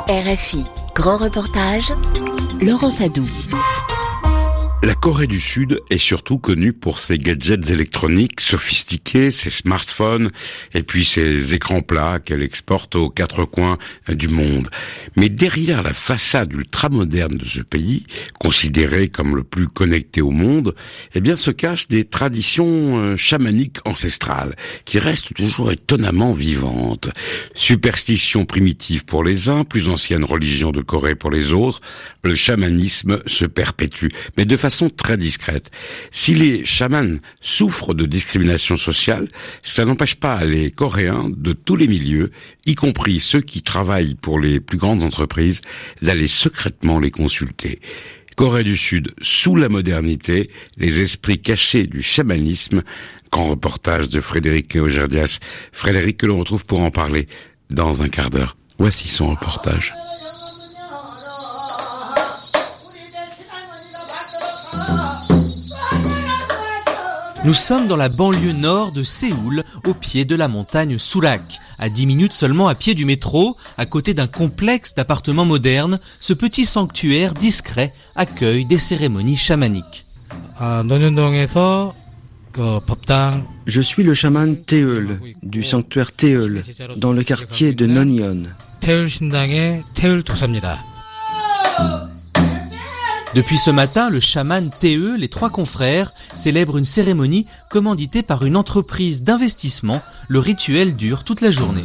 RFI, grand reportage, Laurence Adou. La Corée du Sud est surtout connue pour ses gadgets électroniques sophistiqués, ses smartphones et puis ses écrans plats qu'elle exporte aux quatre coins du monde. Mais derrière la façade ultramoderne de ce pays, considéré comme le plus connecté au monde, eh bien se cachent des traditions chamaniques ancestrales qui restent toujours étonnamment vivantes. Superstition primitive pour les uns, plus ancienne religion de Corée pour les autres, le chamanisme se perpétue, mais de façon très discrète. Si les chamans souffrent de discrimination sociale, ça n'empêche pas les Coréens de tous les milieux, y compris ceux qui travaillent pour les plus grandes entreprises, d'aller secrètement les consulter. Corée du Sud, sous la modernité, les esprits cachés du chamanisme. Grand reportage de Frédéric Augerdias. Frédéric que l'on retrouve pour en parler dans un quart d'heure. Voici son reportage. Nous sommes dans la banlieue nord de Séoul, au pied de la montagne Surak. À 10 minutes seulement à pied du métro, à côté d'un complexe d'appartements modernes, ce petit sanctuaire discret accueille des cérémonies chamaniques. Je suis le chaman Taeul, du sanctuaire Taeul, dans le quartier de Nonyeon. Depuis ce matin, le chaman Taeul, les trois confrères, célèbrent une cérémonie commanditée par une entreprise d'investissement. Le rituel dure toute la journée.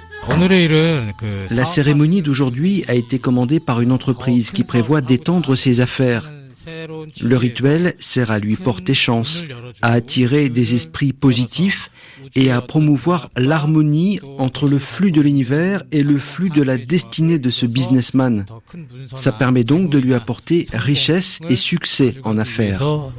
La cérémonie d'aujourd'hui a été commandée par une entreprise qui prévoit d'étendre ses affaires. Le rituel sert à lui porter chance, à attirer des esprits positifs et à promouvoir l'harmonie entre le flux de l'univers et le flux de la destinée de ce businessman. Ça permet donc de lui apporter richesse et succès en affaires.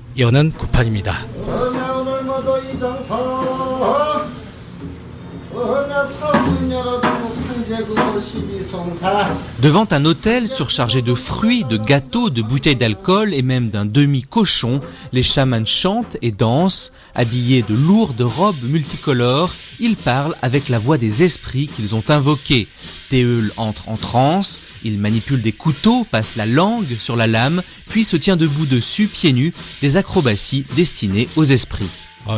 Devant un hôtel surchargé de fruits, de gâteaux, de bouteilles d'alcool et même d'un demi-cochon, les chamans chantent et dansent. Habillés de lourdes robes multicolores, ils parlent avec la voix des esprits qu'ils ont invoqués. Taeul entre en transe, il manipule des couteaux, passe la langue sur la lame, puis se tient debout dessus, pieds nus, des acrobaties destinées aux esprits.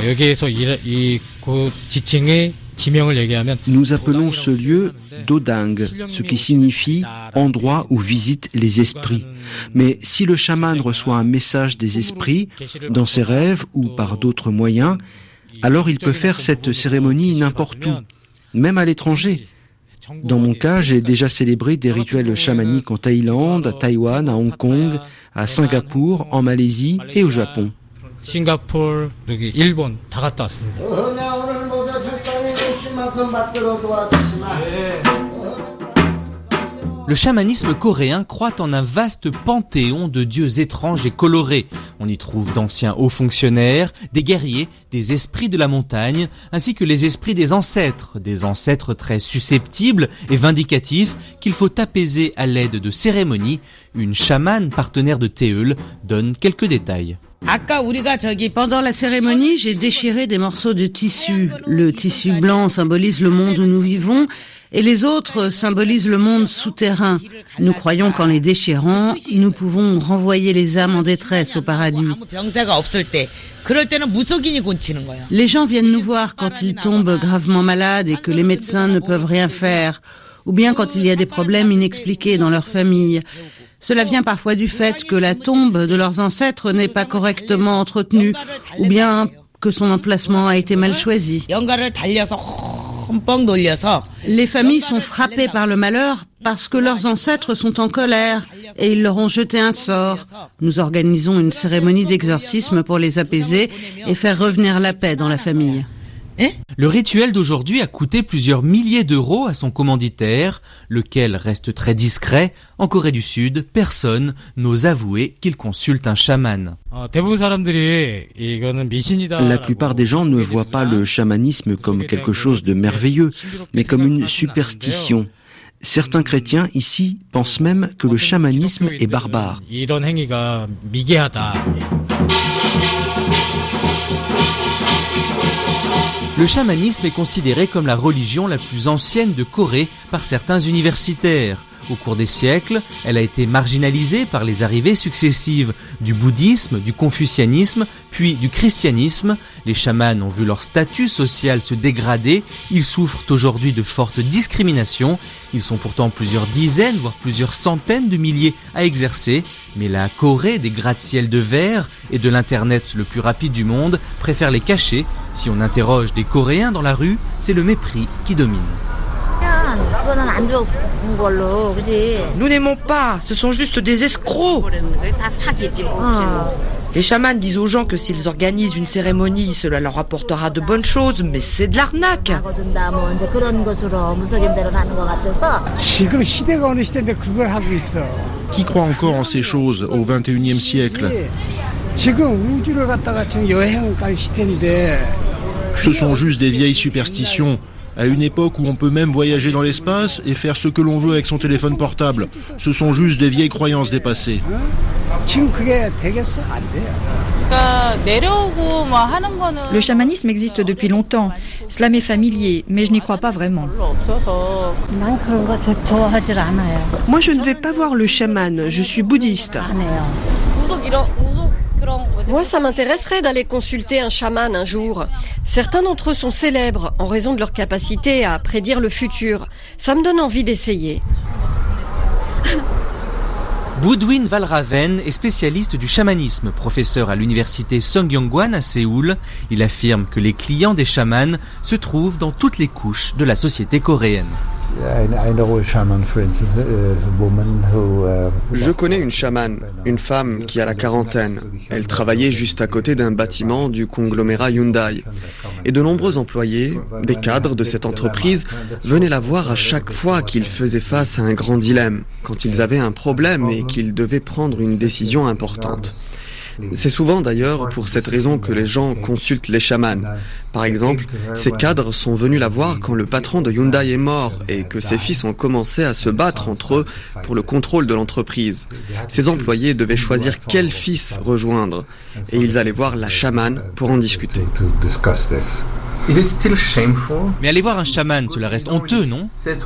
Nous appelons ce lieu Dodang, ce qui signifie endroit où visitent les esprits. Mais si le chaman reçoit un message des esprits, dans ses rêves ou par d'autres moyens, alors il peut faire cette cérémonie n'importe où, même à l'étranger. Dans mon cas, j'ai déjà célébré des rituels chamaniques en Thaïlande, à Taïwan, à Hong Kong, à Singapour, en Malaisie et au Japon. Le chamanisme coréen croit en un vaste panthéon de dieux étranges et colorés. On y trouve d'anciens hauts fonctionnaires, des guerriers, des esprits de la montagne, ainsi que les esprits des ancêtres très susceptibles et vindicatifs qu'il faut apaiser à l'aide de cérémonies. Une chamane partenaire de Taeul donne quelques détails. Pendant la cérémonie, j'ai déchiré des morceaux de tissu. Le tissu blanc symbolise le monde où nous vivons et les autres symbolisent le monde souterrain. Nous croyons qu'en les déchirant, nous pouvons renvoyer les âmes en détresse au paradis. Les gens viennent nous voir quand ils tombent gravement malades et que les médecins ne peuvent rien faire, ou bien quand il y a des problèmes inexpliqués dans leur famille. Cela vient parfois du fait que la tombe de leurs ancêtres n'est pas correctement entretenue, ou bien que son emplacement a été mal choisi. Les familles sont frappées par le malheur parce que leurs ancêtres sont en colère et ils leur ont jeté un sort. Nous organisons une cérémonie d'exorcisme pour les apaiser et faire revenir la paix dans la famille. Le rituel d'aujourd'hui a coûté plusieurs milliers d'euros à son commanditaire, lequel reste très discret. En Corée du Sud, personne n'ose avouer qu'il consulte un chaman. La plupart des gens ne voient pas le chamanisme comme quelque chose de merveilleux, mais comme une superstition. Certains chrétiens ici pensent même que le chamanisme est barbare. Le chamanisme est considéré comme la religion la plus ancienne de Corée par certains universitaires. Au cours des siècles, elle a été marginalisée par les arrivées successives du bouddhisme, du confucianisme, puis du christianisme. Les chamans ont vu leur statut social se dégrader. Ils souffrent aujourd'hui de fortes discriminations. Ils sont pourtant plusieurs dizaines, voire plusieurs centaines de milliers à exercer. Mais la Corée des gratte-ciel de verre et de l'Internet le plus rapide du monde préfère les cacher. Si on interroge des Coréens dans la rue, c'est le mépris qui domine. Nous n'aimons pas, ce sont juste des escrocs. Les chamans disent aux gens que s'ils organisent une cérémonie, cela leur apportera de bonnes choses, mais c'est de l'arnaque. Qui croit encore en ces choses au XXIe siècle ? Ce sont juste des vieilles superstitions. À une époque où on peut même voyager dans l'espace et faire ce que l'on veut avec son téléphone portable. Ce sont juste des vieilles croyances dépassées. Le chamanisme existe depuis longtemps. Cela m'est familier, mais je n'y crois pas vraiment. Moi, je ne vais pas voir le chaman, je suis bouddhiste. Moi, ça m'intéresserait d'aller consulter un chaman un jour. Certains d'entre eux sont célèbres en raison de leur capacité à prédire le futur. Ça me donne envie d'essayer. Budwin Valraven est spécialiste du chamanisme, professeur à l'université Songyongwan à Séoul. Il affirme que les clients des chamans se trouvent dans toutes les couches de la société coréenne. Je connais une chamane, une femme qui a la quarantaine. Elle travaillait juste à côté d'un bâtiment du conglomérat Hyundai. Et de nombreux employés, des cadres de cette entreprise, venaient la voir à chaque fois qu'ils faisaient face à un grand dilemme, quand ils avaient un problème et qu'ils devaient prendre une décision importante. C'est souvent d'ailleurs pour cette raison que les gens consultent les chamans. Par exemple, ces cadres sont venus la voir quand le patron de Hyundai est mort et que ses fils ont commencé à se battre entre eux pour le contrôle de l'entreprise. Ces employés devaient choisir quel fils rejoindre et ils allaient voir la chamane pour en discuter. Mais aller voir un chaman, cela reste honteux, non ?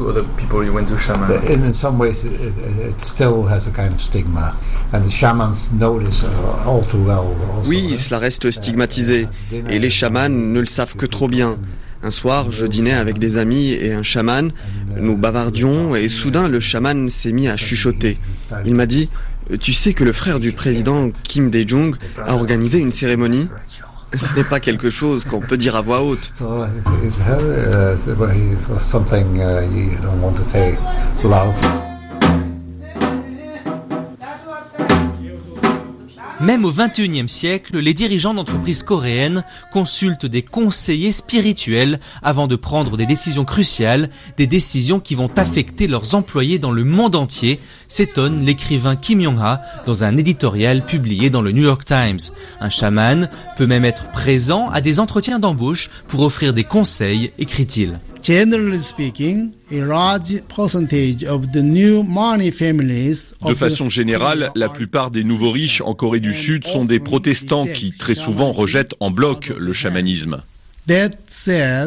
Oui, cela reste stigmatisé. Et les chamans ne le savent que trop bien. Un soir, je dînais avec des amis et un chaman. Nous bavardions et soudain, le chaman s'est mis à chuchoter. Il m'a dit « Tu sais que le frère du président Kim Dae-jung a organisé une cérémonie ?» Ce n'est pas quelque chose qu'on peut dire à voix haute. Même au XXIe siècle, les dirigeants d'entreprises coréennes consultent des conseillers spirituels avant de prendre des décisions cruciales, des décisions qui vont affecter leurs employés dans le monde entier, s'étonne l'écrivain Kim Yong-ha dans un éditorial publié dans le New York Times. Un chaman peut même être présent à des entretiens d'embauche pour offrir des conseils, écrit-il. De façon générale, la plupart des nouveaux riches en Corée du Sud sont des protestants qui très souvent rejettent en bloc le chamanisme. Cela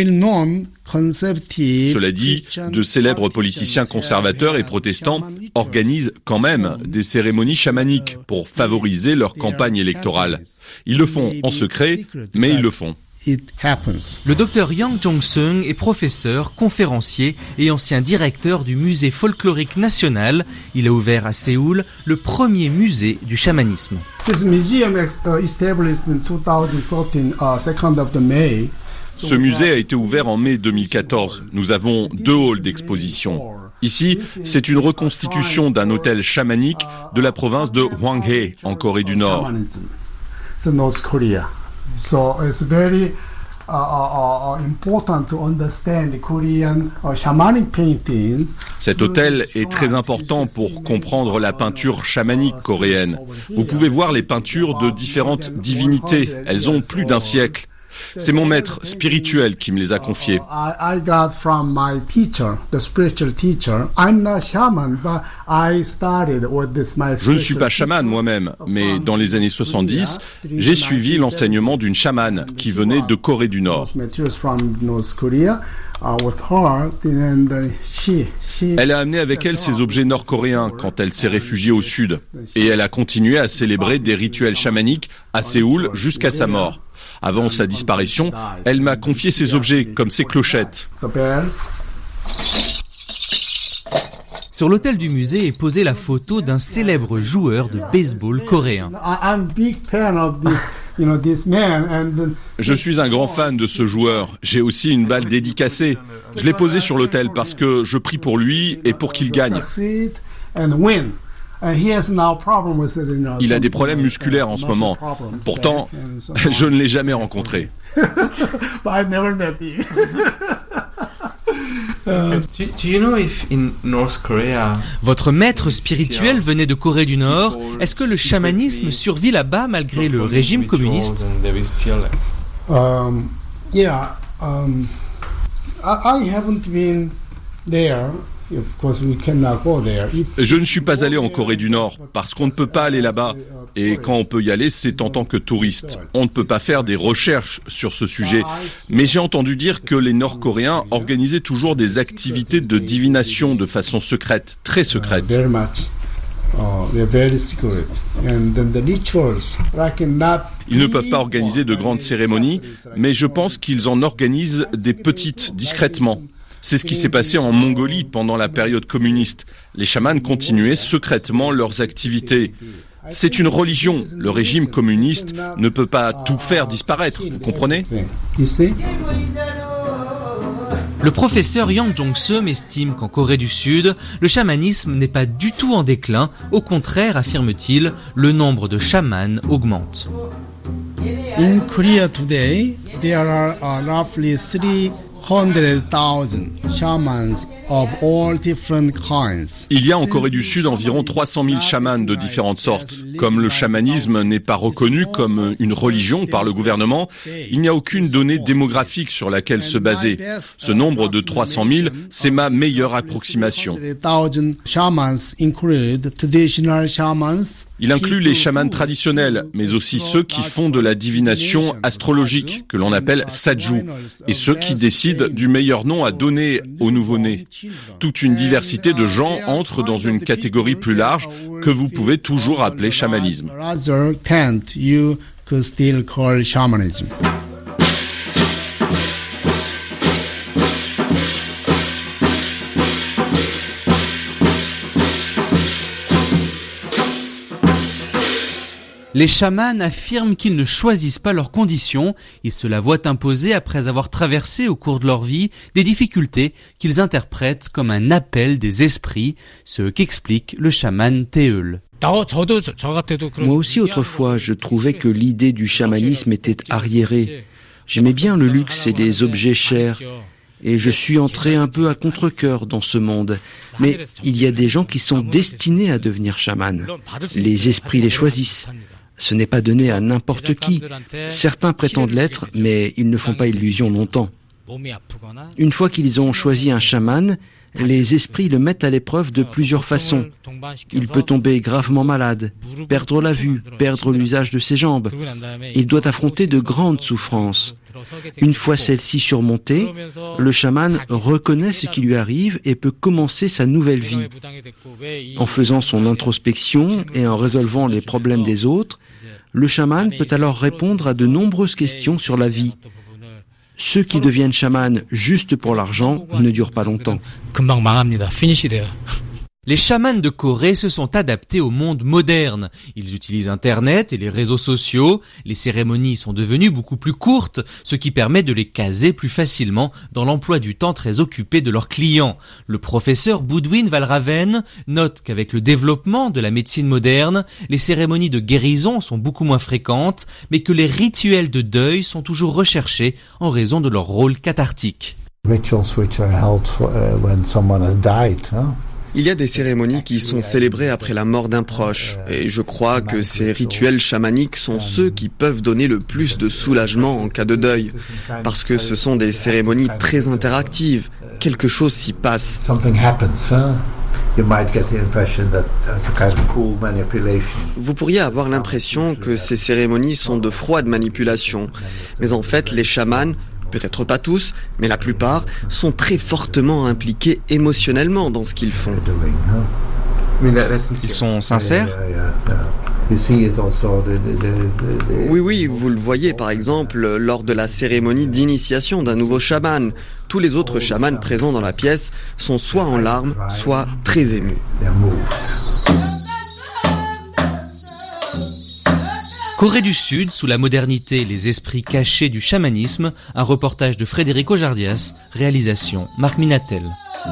dit, de célèbres politiciens conservateurs et protestants organisent quand même des cérémonies chamaniques pour favoriser leur campagne électorale. Ils le font en secret, mais ils le font. Le docteur Yang Jong-seung est professeur, conférencier et ancien directeur du musée folklorique national. Il a ouvert à Séoul le premier musée du chamanisme. Ce musée a été ouvert en mai 2014. Nous avons 2 halls d'exposition. Ici, c'est une reconstitution d'un hôtel chamanique de la province de Hwanghae, en Corée du Nord. So it's very important to understand the Korean shamanic paintings. Cet hôtel est très important pour comprendre la peinture chamanique coréenne. Vous pouvez voir les peintures de différentes divinités. Elles ont plus d'1 siècle. C'est mon maître spirituel qui me les a confiés. I got from my teacher, the spiritual teacher. I'm not shaman, but I started with this my. Je ne suis pas chaman moi-même, mais dans les années 70, j'ai suivi l'enseignement d'une chamane qui venait de Corée du Nord. Elle a amené avec elle ses objets nord-coréens quand elle s'est réfugiée au sud. Et elle a continué à célébrer des rituels chamaniques à Séoul jusqu'à sa mort. Avant sa disparition, elle m'a confié ses objets, comme ses clochettes. Sur l'autel du musée est posée la photo d'un célèbre joueur de baseball coréen. Je suis un grand fan de ce joueur. J'ai aussi une balle dédicacée. Je l'ai posée sur l'autel parce que je prie pour lui et pour qu'il gagne. Il a des problèmes musculaires en ce moment. Pourtant, je ne l'ai jamais rencontré. Votre maître spirituel venait de Corée du Nord. Est-ce que le chamanisme survit là-bas malgré le régime communiste? I haven't been there. Je ne suis pas allé en Corée du Nord parce qu'on ne peut pas aller là-bas. Et quand on peut y aller, c'est en tant que touriste. On ne peut pas faire des recherches sur ce sujet. Mais j'ai entendu dire que les Nord-Coréens organisaient toujours des activités de divination de façon secrète, très secrète. Ils ne peuvent pas organiser de grandes cérémonies, mais je pense qu'ils en organisent des petites, discrètement. C'est ce qui s'est passé en Mongolie pendant la période communiste. Les chamans continuaient secrètement leurs activités. C'est une religion. Le régime communiste ne peut pas tout faire disparaître, vous comprenez ? Le professeur Yang Jong-seum estime qu'en Corée du Sud, le chamanisme n'est pas du tout en déclin. Au contraire, affirme-t-il, le nombre de chamans augmente. In Korea today, there are roughly 300,000 shamans of all different kinds. Il y a en Corée du Sud environ 300 000 chamans de différentes sortes. Comme le chamanisme n'est pas reconnu comme une religion par le gouvernement, il n'y a aucune donnée démographique sur laquelle se baser. Ce nombre de 300 000, c'est ma meilleure approximation. Il inclut les chamans traditionnels, mais aussi ceux qui font de la divination astrologique, que l'on appelle Sajju, et ceux qui décident du meilleur nom à donner au nouveau-né. Toute une diversité de gens entre dans une catégorie plus large que vous pouvez toujours appeler chamanisme. Les chamans affirment qu'ils ne choisissent pas leurs conditions, ils se la voient imposer après avoir traversé au cours de leur vie des difficultés qu'ils interprètent comme un appel des esprits, ce qu'explique le chaman Taeul. Moi aussi autrefois, je trouvais que l'idée du chamanisme était arriérée. J'aimais bien le luxe et les objets chers. Et je suis entré un peu à contre-cœur dans ce monde. Mais il y a des gens qui sont destinés à devenir chamans. Les esprits les choisissent. Ce n'est pas donné à n'importe qui. Certains prétendent l'être, mais ils ne font pas illusion longtemps. Une fois qu'ils ont choisi un chaman, les esprits le mettent à l'épreuve de plusieurs façons. Il peut tomber gravement malade, perdre la vue, perdre l'usage de ses jambes. Il doit affronter de grandes souffrances. Une fois celle-ci surmontée, le chaman reconnaît ce qui lui arrive et peut commencer sa nouvelle vie. En faisant son introspection et en résolvant les problèmes des autres, le chaman peut alors répondre à de nombreuses questions sur la vie. Ceux qui deviennent chamans juste pour l'argent ne durent pas longtemps. Les chamans de Corée se sont adaptés au monde moderne. Ils utilisent Internet et les réseaux sociaux. Les cérémonies sont devenues beaucoup plus courtes, ce qui permet de les caser plus facilement dans l'emploi du temps très occupé de leurs clients. Le professeur Boudwin Valraven note qu'avec le développement de la médecine moderne, les cérémonies de guérison sont beaucoup moins fréquentes, mais que les rituels de deuil sont toujours recherchés en raison de leur rôle cathartique. Rituals which are held when someone has died, Il y a des cérémonies qui sont célébrées après la mort d'un proche, et je crois que ces rituels chamaniques sont ceux qui peuvent donner le plus de soulagement en cas de deuil, parce que ce sont des cérémonies très interactives, quelque chose s'y passe. Vous pourriez avoir l'impression que ces cérémonies sont de froides manipulations, mais en fait les chamans, peut-être pas tous, mais la plupart, sont très fortement impliqués émotionnellement dans ce qu'ils font. Ils sont sincères ? Oui, vous le voyez par exemple lors de la cérémonie d'initiation d'un nouveau chaman. Tous les autres chamans présents dans la pièce sont soit en larmes, soit très émus. Corée du Sud, sous la modernité, les esprits cachés du chamanisme, un reportage de Frédéric Ojardias, réalisation Marc Minatel.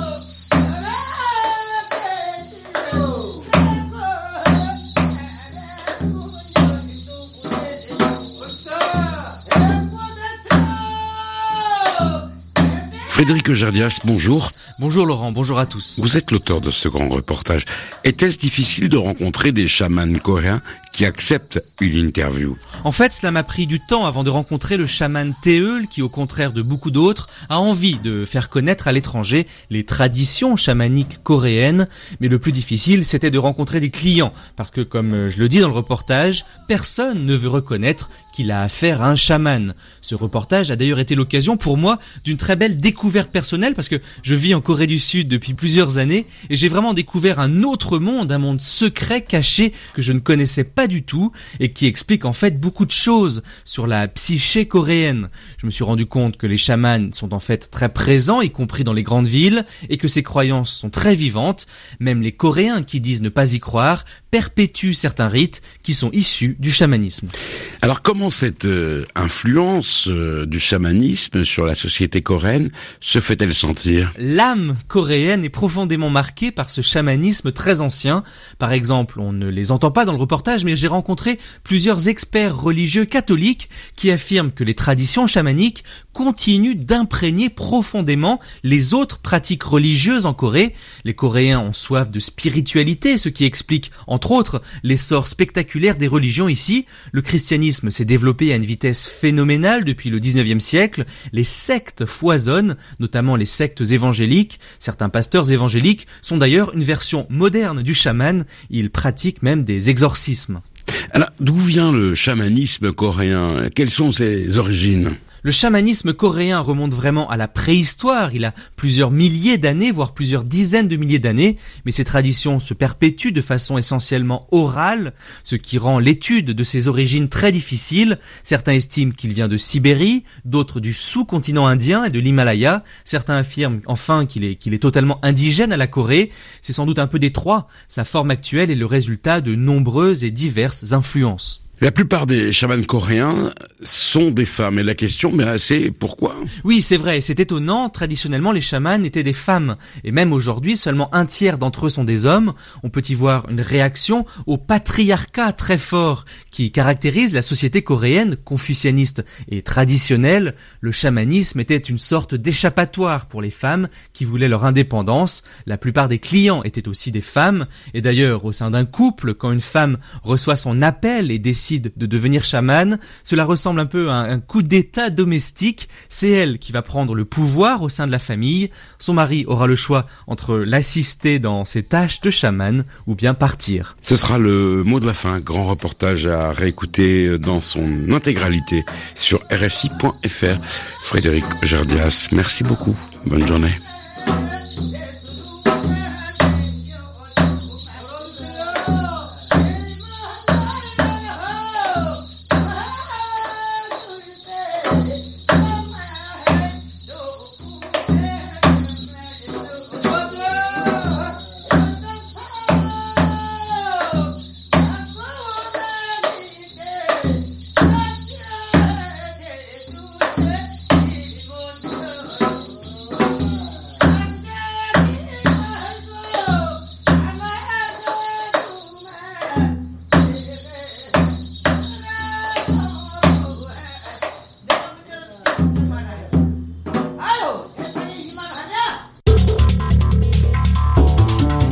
Frédéric Ojardias, bonjour. Bonjour Laurent, bonjour à tous. Vous êtes l'auteur de ce grand reportage. Était-ce difficile de rencontrer des chamans coréens qui acceptent une interview? En fait, cela m'a pris du temps avant de rencontrer le chaman Taeul qui, au contraire de beaucoup d'autres, a envie de faire connaître à l'étranger les traditions chamaniques coréennes. Mais le plus difficile, c'était de rencontrer des clients. Parce que, comme je le dis dans le reportage, personne ne veut reconnaître qu'il a affaire à un chaman. Ce reportage a d'ailleurs été l'occasion pour moi d'une très belle découverte personnelle parce que je vis en Corée du Sud depuis plusieurs années et j'ai vraiment découvert un autre monde, un monde secret, caché, que je ne connaissais pas du tout et qui explique en fait beaucoup de choses sur la psyché coréenne. Je me suis rendu compte que les chamans sont en fait très présents, y compris dans les grandes villes, et que ces croyances sont très vivantes. Même les Coréens qui disent ne pas y croire perpétuent certains rites qui sont issus du chamanisme. Alors comment cette influence du chamanisme sur la société coréenne se fait-elle sentir? L'âme coréenne est profondément marquée par ce chamanisme très ancien. Par exemple, on ne les entend pas dans le reportage, mais j'ai rencontré plusieurs experts religieux catholiques qui affirment que les traditions chamaniques continuent d'imprégner profondément les autres pratiques religieuses en Corée. Les Coréens ont soif de spiritualité, ce qui explique, entre autres, l'essor spectaculaire des religions ici. Le christianisme s'est développé à une vitesse phénoménale depuis le 19e siècle. Les sectes foisonnent, notamment les sectes évangéliques. Certains pasteurs évangéliques sont d'ailleurs une version moderne du chaman. Ils pratiquent même des exorcismes. Alors, d'où vient le chamanisme coréen? Quelles sont ses origines? Le chamanisme coréen remonte vraiment à la préhistoire, il a plusieurs milliers d'années, voire plusieurs dizaines de milliers d'années, mais ces traditions se perpétuent de façon essentiellement orale, ce qui rend l'étude de ses origines très difficile. Certains estiment qu'il vient de Sibérie, d'autres du sous-continent indien et de l'Himalaya, certains affirment enfin qu'il est totalement indigène à la Corée. C'est sans doute un peu des trois, sa forme actuelle est le résultat de nombreuses et diverses influences. La plupart des chamans coréens sont des femmes. Et la question, c'est pourquoi? Oui, c'est vrai, c'est étonnant. Traditionnellement, les chamans étaient des femmes. Et même aujourd'hui, seulement un tiers d'entre eux sont des hommes. On peut y voir une réaction au patriarcat très fort qui caractérise la société coréenne, confucianiste et traditionnelle. Le chamanisme était une sorte d'échappatoire pour les femmes qui voulaient leur indépendance. La plupart des clients étaient aussi des femmes. Et d'ailleurs, au sein d'un couple, quand une femme reçoit son appel et décide de devenir chamane, cela ressemble un peu à un coup d'état domestique. C'est elle qui va prendre le pouvoir au sein de la famille. Son mari aura le choix entre l'assister dans ses tâches de chamane ou bien partir. Ce sera le mot de la fin. Grand reportage à réécouter dans son intégralité sur RFI.fr. Frédéric Ojardias, merci beaucoup. Bonne journée.